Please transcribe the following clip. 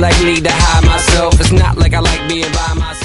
like need to hide myself. It's not like I like being by myself.